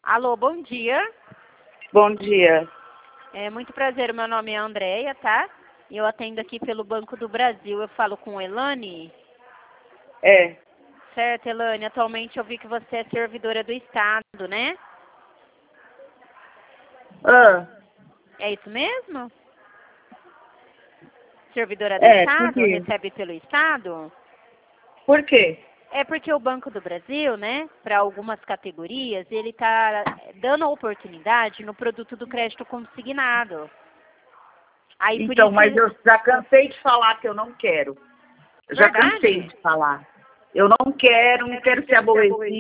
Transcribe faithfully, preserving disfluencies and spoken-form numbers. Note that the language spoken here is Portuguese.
Alô, bom dia. Bom dia. É muito prazer, meu nome é Andréia, tá? Eu atendo aqui pelo Banco do Brasil. Eu falo com Elane? É. Certo, Elane. Atualmente eu vi que você é servidora do Estado, né? Ah, É isso mesmo? Servidora do é, por Estado? quê? Recebe pelo Estado? Por quê? É porque o Banco do Brasil, né, para algumas categorias, ele está dando a oportunidade no produto do crédito consignado. Aí por Então, isso... mas eu já cansei de falar que eu não quero. Eu já Verdade? cansei de falar. Eu não quero, não quero ser aborrecida.